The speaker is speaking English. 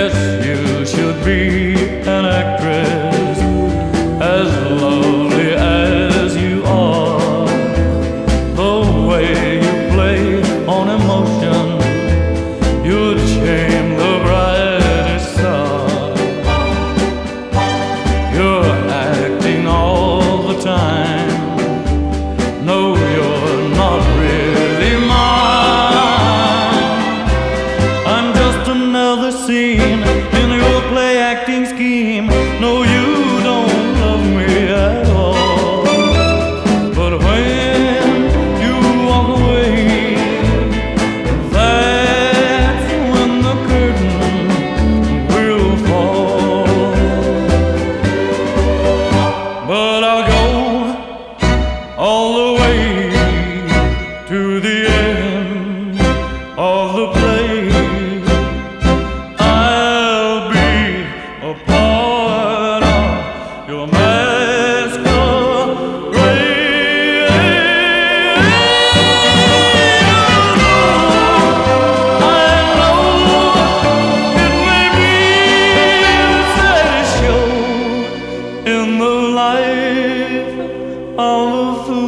Yes, you should be an actress as lovely as you are. The way you play on emotion, you'd shame the brightest star. You're acting all the time. No, you're not really mine. I'm just another scene in your play acting scheme. No, you don't love me at all. But when you walk away, that's when the curtain will fall. But I'll go all the way to the end of the play. I'll be a part of your masquerade. I know it may be the saddest show in the life of a fool.